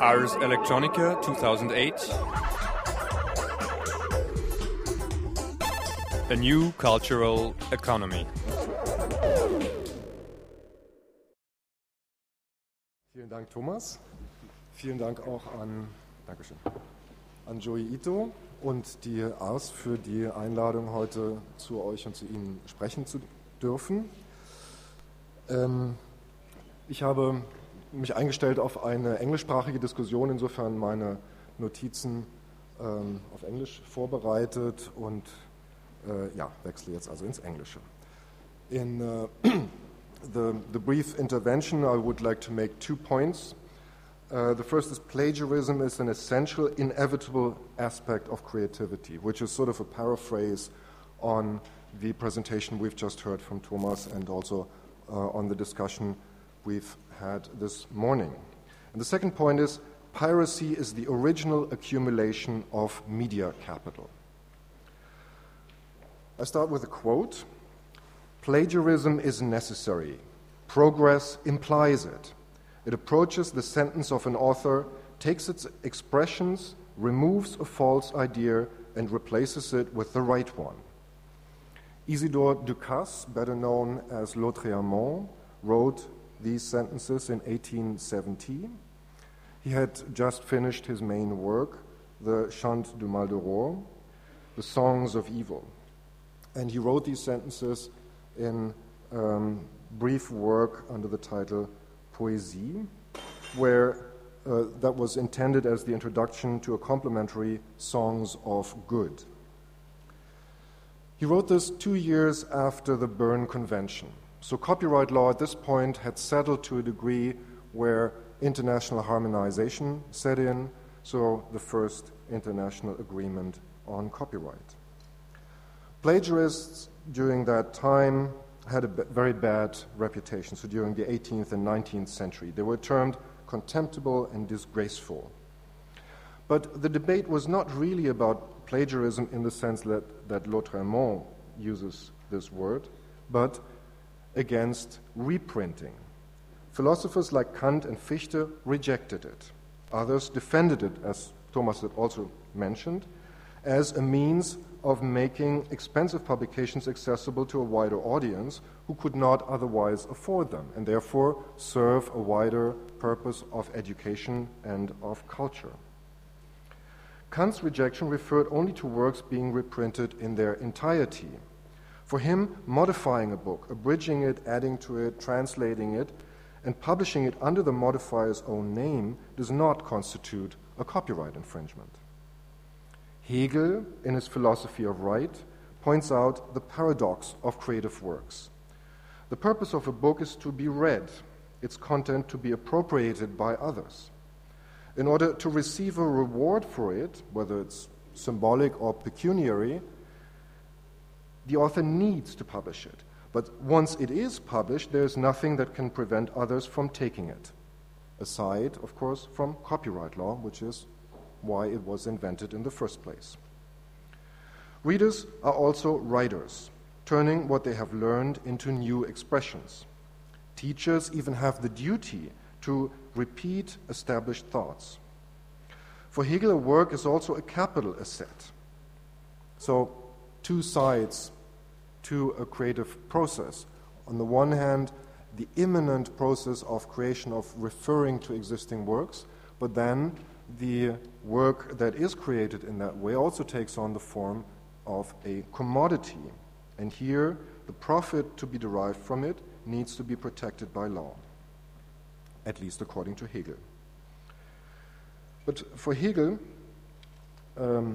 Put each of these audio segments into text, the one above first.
Ars Electronica 2008. A New Cultural Economy. Vielen Dank, Thomas. Vielen Dank auch Dankeschön, an Joey Ito und die Ars für die Einladung, heute zu euch und zu Ihnen sprechen zu dürfen. Ich habe mich eingestellt auf eine englischsprachige Diskussion, insofern meine Notizen auf Englisch vorbereitet und wechsle jetzt also ins Englische. In the brief intervention, I would like to make 2 points. The first is plagiarism is an essential, inevitable aspect of creativity, which is sort of a paraphrase on the presentation we've just heard from Thomas and also on the discussion we've had this morning. And the second point is piracy is the original accumulation of media capital. I start with a quote. Plagiarism is necessary. Progress implies it. It approaches the sentence of an author, takes its expressions, removes a false idea, and replaces it with the right one. Isidore Ducasse, better known as Lautréamont, wrote these sentences in 1870. He had just finished his main work, the Chant du Mal de Roi, the Songs of Evil. And he wrote these sentences in brief work under the title Poésie, where that was intended as the introduction to a complementary Songs of Good. He wrote this 2 years after the Berne Convention. So copyright law at this point had settled to a degree where international harmonization set in, so the first international agreement on copyright. Plagiarists during that time had a very bad reputation, so during the 18th and 19th century. They were termed contemptible and disgraceful. But the debate was not really about plagiarism in the sense that Lautréamont uses this word, but against reprinting. Philosophers like Kant and Fichte rejected it. Others defended it, as Thomas had also mentioned, as a means of making expensive publications accessible to a wider audience who could not otherwise afford them, and therefore serve a wider purpose of education and of culture. Kant's rejection referred only to works being reprinted in their entirety. For him, modifying a book, abridging it, adding to it, translating it, and publishing it under the modifier's own name does not constitute a copyright infringement. Hegel, in his philosophy of right, points out the paradox of creative works. The purpose of a book is to be read, its content to be appropriated by others. In order to receive a reward for it, whether it's symbolic or pecuniary, the author needs to publish it. But once it is published, there is nothing that can prevent others from taking it, aside, of course, from copyright law, which is why it was invented in the first place. Readers are also writers, turning what they have learned into new expressions. Teachers even have the duty to repeat established thoughts. For Hegel, a work is also a capital asset. So, 2 sides to a creative process. On the one hand, the imminent process of creation, of referring to existing works, but then the work that is created in that way also takes on the form of a commodity. And here, the profit to be derived from it needs to be protected by law, at least according to Hegel. But for Hegel, the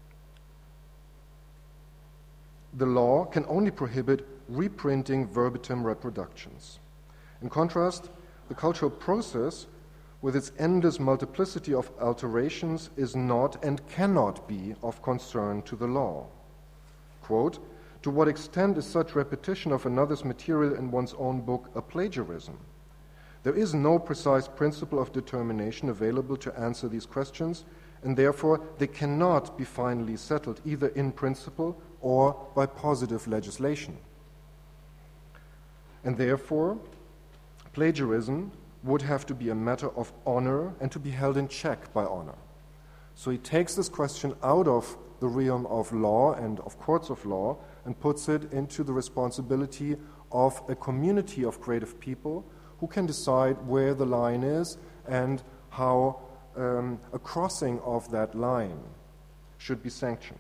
law can only prohibit reprinting verbatim reproductions. In contrast, the cultural process, with its endless multiplicity of alterations, is not and cannot be of concern to the law. Quote, "To what extent is such repetition of another's material in one's own book a plagiarism? There is no precise principle of determination available to answer these questions, and therefore they cannot be finally settled either in principle or by positive legislation. And therefore, plagiarism would have to be a matter of honor and to be held in check by honor. So he takes this question out of the realm of law and of courts of law and puts it into the responsibility of a community of creative people who can decide where the line is and how a crossing of that line should be sanctioned.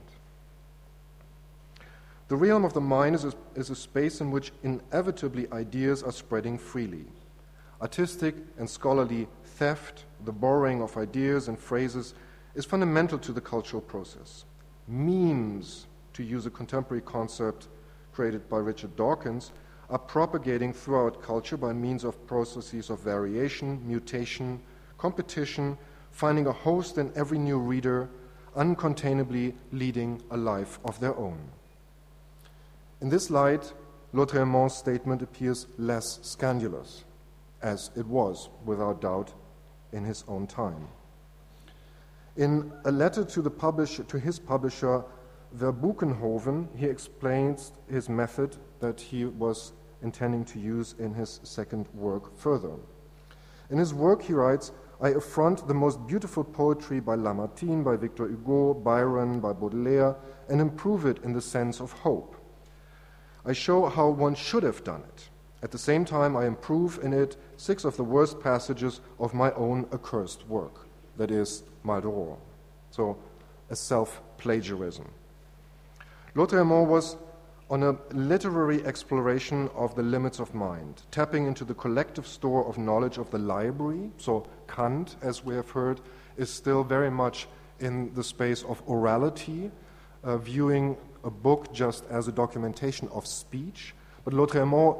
The realm of the mind is a space in which inevitably ideas are spreading freely. Artistic and scholarly theft, the borrowing of ideas and phrases, is fundamental to the cultural process. Memes, to use a contemporary concept created by Richard Dawkins, are propagating throughout culture by means of processes of variation, mutation, competition, finding a host in every new reader, uncontainably leading a life of their own. In this light, Lautréamont's statement appears less scandalous, as it was, without doubt, in his own time. In a letter to his publisher, Verbuchenhoven, he explains his method that he was intending to use in his second work further. In his work, he writes, "I affront the most beautiful poetry by Lamartine, by Victor Hugo, Byron, by Baudelaire, and improve it in the sense of hope. I show how one should have done it. At the same time, I improve in it 6 of the worst passages of my own accursed work," that is, Maldoror. So, a self-plagiarism. Lautréamont was on a literary exploration of the limits of mind, tapping into the collective store of knowledge of the library. So Kant, as we have heard, is still very much in the space of orality, viewing a book just as a documentation of speech. But Lautréamont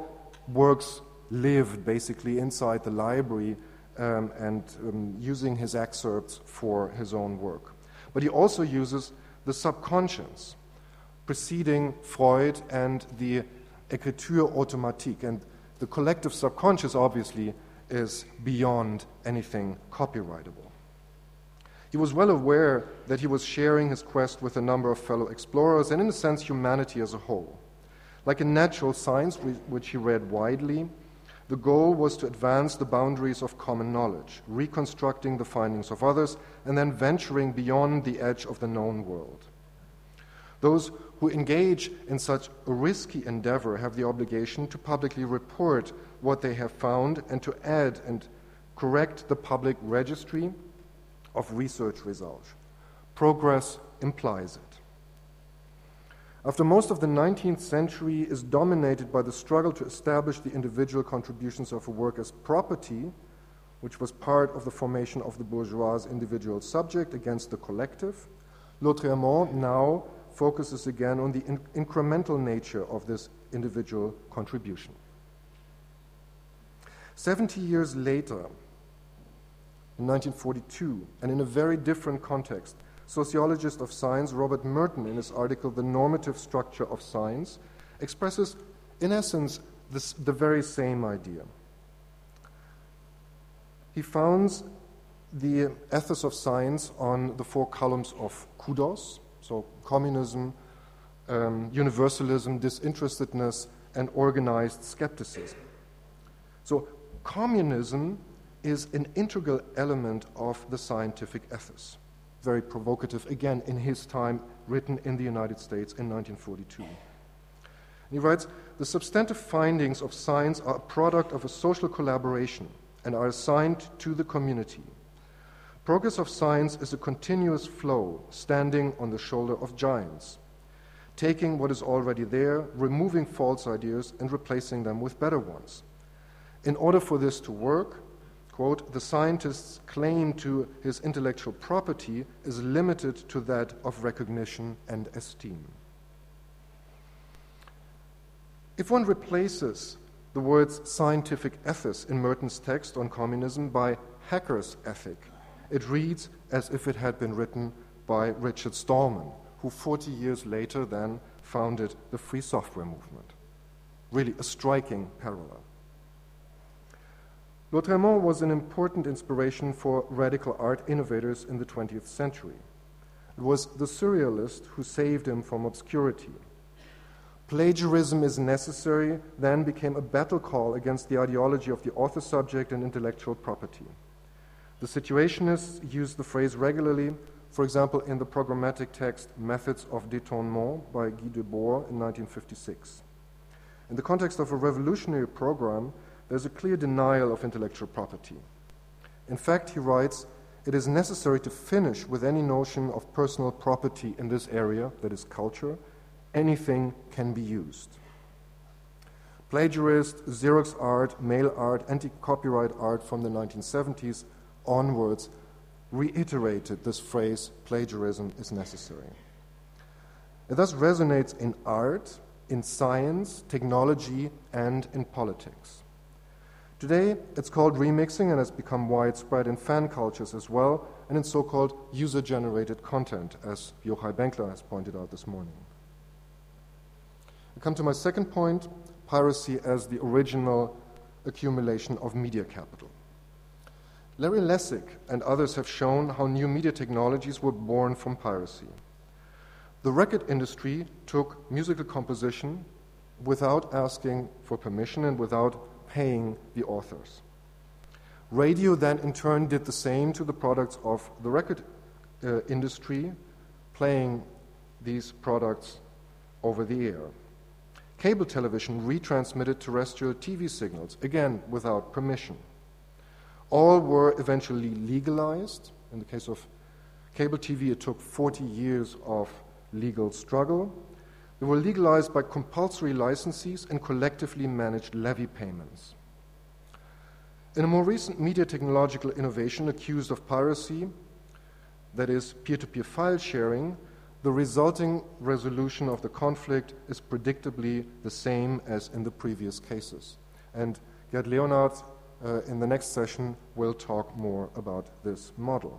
lived basically inside the library and using his excerpts for his own work. But he also uses the subconscious, preceding Freud and the écriture automatique. And the collective subconscious, obviously, is beyond anything copyrightable. He was well aware that he was sharing his quest with a number of fellow explorers and, in a sense, humanity as a whole. Like in natural science, which he read widely, the goal was to advance the boundaries of common knowledge, reconstructing the findings of others, and then venturing beyond the edge of the known world. Those who engage in such a risky endeavor have the obligation to publicly report what they have found and to add and correct the public registry of research results. Progress implies it. After most of the 19th century is dominated by the struggle to establish the individual contributions of a work as property, which was part of the formation of the bourgeois' individual subject against the collective, Lautréamont now focuses again on the incremental nature of this individual contribution. 70 years later, in 1942, and in a very different context, sociologist of science Robert Merton, in his article The Normative Structure of Science, expresses, in essence, the very same idea. He founds the ethos of science on the 4 columns of kudos, so communism, universalism, disinterestedness, and organized skepticism. So communism is an integral element of the scientific ethos. Very provocative, again, in his time, written in the United States in 1942. And he writes, "The substantive findings of science are a product of a social collaboration and are assigned to the community. Progress of science is a continuous flow, standing on the shoulder of giants, taking what is already there, removing false ideas, and replacing them with better ones. In order for this to work, quote, the scientist's claim to his intellectual property is limited to that of recognition and esteem." If one replaces the words scientific ethos in Merton's text on communism by hacker's ethic, it reads as if it had been written by Richard Stallman, who 40 years later then founded the free software movement. Really a striking parallel. Lautréamont was an important inspiration for radical art innovators in the 20th century. It was the surrealist who saved him from obscurity. Plagiarism is necessary then became a battle call against the ideology of the author subject and intellectual property. The Situationists used the phrase regularly, for example, in the programmatic text Methods of Détournement by Guy Debord in 1956. In the context of a revolutionary program, there's a clear denial of intellectual property. In fact, he writes, it is necessary to finish with any notion of personal property in this area, that is culture. Anything can be used. Plagiarist, Xerox art, mail art, anti-copyright art from the 1970s onwards reiterated this phrase, plagiarism is necessary. It thus resonates in art, in science, technology, and in politics. Today, it's called remixing and has become widespread in fan cultures as well, and in so-called user-generated content, as Yochai Benkler has pointed out this morning. I come to my second point, piracy as the original accumulation of media capital. Larry Lessig and others have shown how new media technologies were born from piracy. The record industry took musical composition without asking for permission and without paying the authors. Radio then in turn did the same to the products of the record industry, playing these products over the air. Cable television retransmitted terrestrial TV signals, again without permission. All were eventually legalized. In the case of cable TV, it took 40 years of legal struggle. They were legalized by compulsory licenses and collectively managed levy payments. In a more recent media technological innovation accused of piracy, that is peer-to-peer file sharing, the resulting resolution of the conflict is predictably the same as in the previous cases. And Gerd Leonhard, in the next session, will talk more about this model.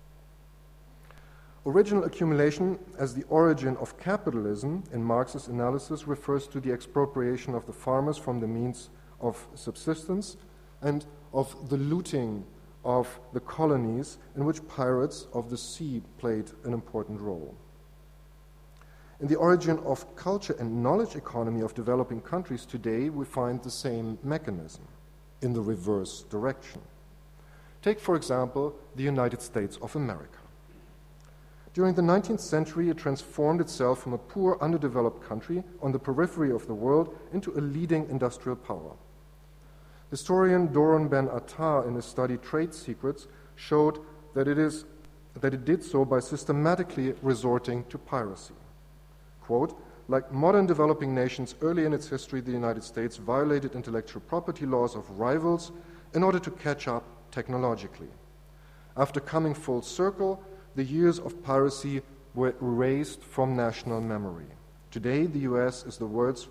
Original accumulation as the origin of capitalism in Marx's analysis refers to the expropriation of the farmers from the means of subsistence and of the looting of the colonies in which pirates of the sea played an important role. In the origin of culture and knowledge economy of developing countries today, we find the same mechanism in the reverse direction. Take, for example, the United States of America. During the 19th century, it transformed itself from a poor, underdeveloped country on the periphery of the world into a leading industrial power. Historian Doron Ben-Attar, in his study Trade Secrets, showed that it did so by systematically resorting to piracy. Quote, like modern developing nations early in its history, the United States violated intellectual property laws of rivals in order to catch up technologically. After coming full circle, the years of piracy were erased from national memory. Today, the US is the world's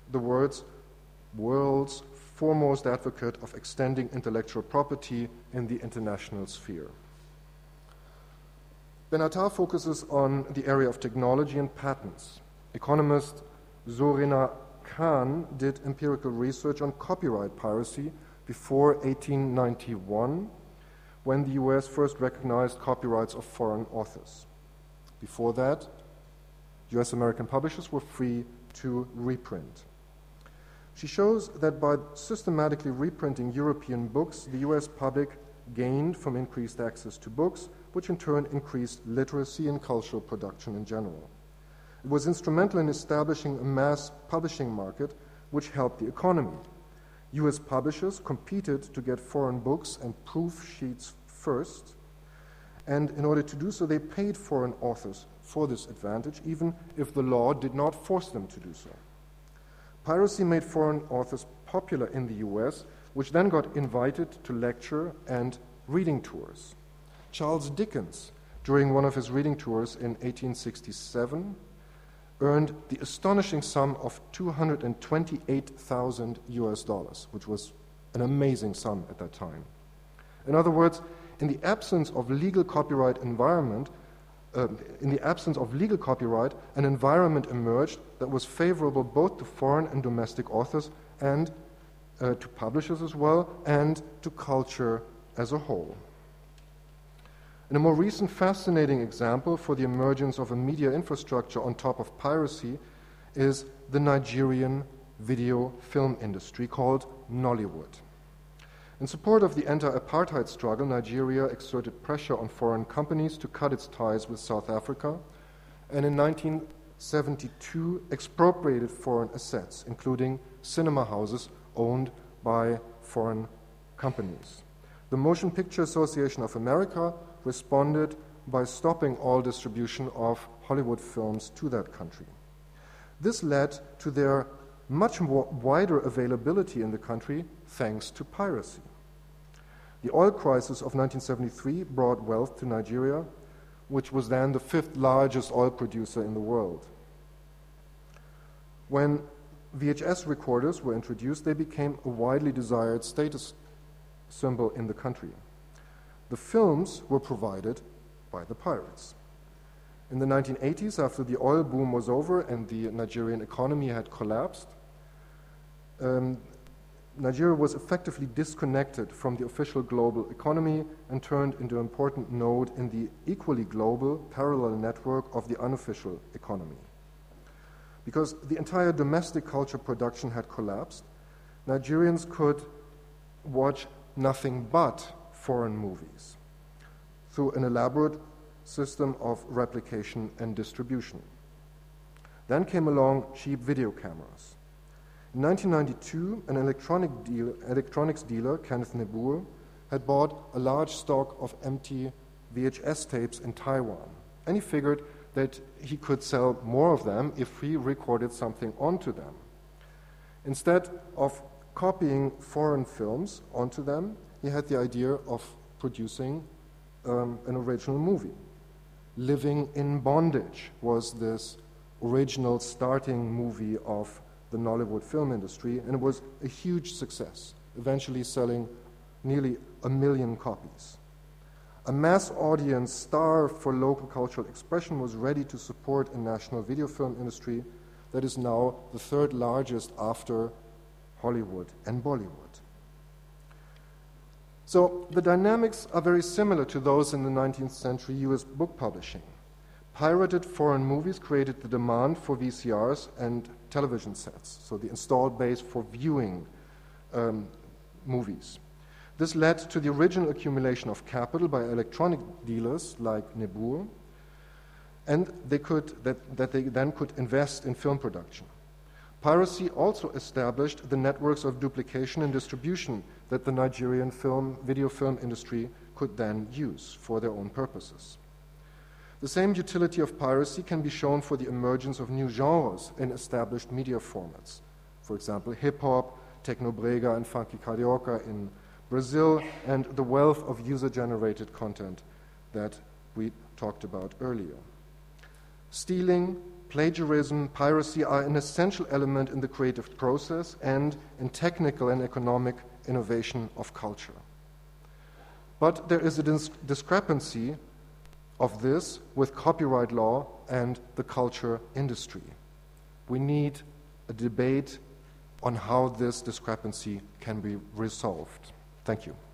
foremost advocate of extending intellectual property in the international sphere. Ben-Attar focuses on the area of technology and patents. Economist Zorina Khan did empirical research on copyright piracy before 1891, when the US first recognized copyrights of foreign authors. Before that, US American publishers were free to reprint. She shows that by systematically reprinting European books, the US public gained from increased access to books, which in turn increased literacy and cultural production in general. It was instrumental in establishing a mass publishing market, which helped the economy. US publishers competed to get foreign books and proof sheets first, and in order to do so, they paid foreign authors for this advantage, even if the law did not force them to do so. Piracy made foreign authors popular in the US, which then got invited to lecture and reading tours. Charles Dickens, during one of his reading tours in 1867, earned the astonishing sum of $228,000, which was an amazing sum at that time. In other words, in the absence of legal copyright, an environment emerged that was favorable both to foreign and domestic authors and to publishers as well, and to culture as a whole. In a more recent fascinating example for the emergence of a media infrastructure on top of piracy is the Nigerian video film industry called Nollywood. In support of the anti-apartheid struggle, Nigeria exerted pressure on foreign companies to cut its ties with South Africa, and in 1972 expropriated foreign assets, including cinema houses owned by foreign companies. The Motion Picture Association of America responded by stopping all distribution of Hollywood films to that country. This led to their much more wider availability in the country thanks to piracy. The oil crisis of 1973 brought wealth to Nigeria, which was then the 5th largest oil producer in the world. When VHS recorders were introduced, they became a widely desired status symbol in the country. The films were provided by the pirates. In the 1980s, after the oil boom was over and the Nigerian economy had collapsed, Nigeria was effectively disconnected from the official global economy and turned into an important node in the equally global parallel network of the unofficial economy. Because the entire domestic culture production had collapsed, Nigerians could watch nothing but foreign movies through an elaborate system of replication and distribution. Then came along cheap video cameras. In 1992, an electronics dealer, Kenneth Nebour, had bought a large stock of empty VHS tapes in Taiwan, and he figured that he could sell more of them if he recorded something onto them. Instead of copying foreign films onto them, he had the idea of producing an original movie. Living in Bondage was this original starting movie of the Nollywood film industry, and it was a huge success, eventually selling nearly 1 million copies. A mass audience starved for local cultural expression was ready to support a national video film industry that is now the 3rd largest after Hollywood and Bollywood. So the dynamics are very similar to those in the 19th century US book publishing. Pirated foreign movies created the demand for VCRs and television sets, so the installed base for viewing movies. This led to the original accumulation of capital by electronic dealers like Nebour, and they then could invest in film production. Piracy also established the networks of duplication and distribution that the Nigerian video film industry could then use for their own purposes. The same utility of piracy can be shown for the emergence of new genres in established media formats. For example, hip-hop, technobrega, and funky carioca in Brazil, and the wealth of user-generated content that we talked about earlier. Stealing, plagiarism, piracy are an essential element in the creative process and in technical and economic innovation of culture. But there is a discrepancy of this with copyright law and the culture industry. We need a debate on how this discrepancy can be resolved. Thank you.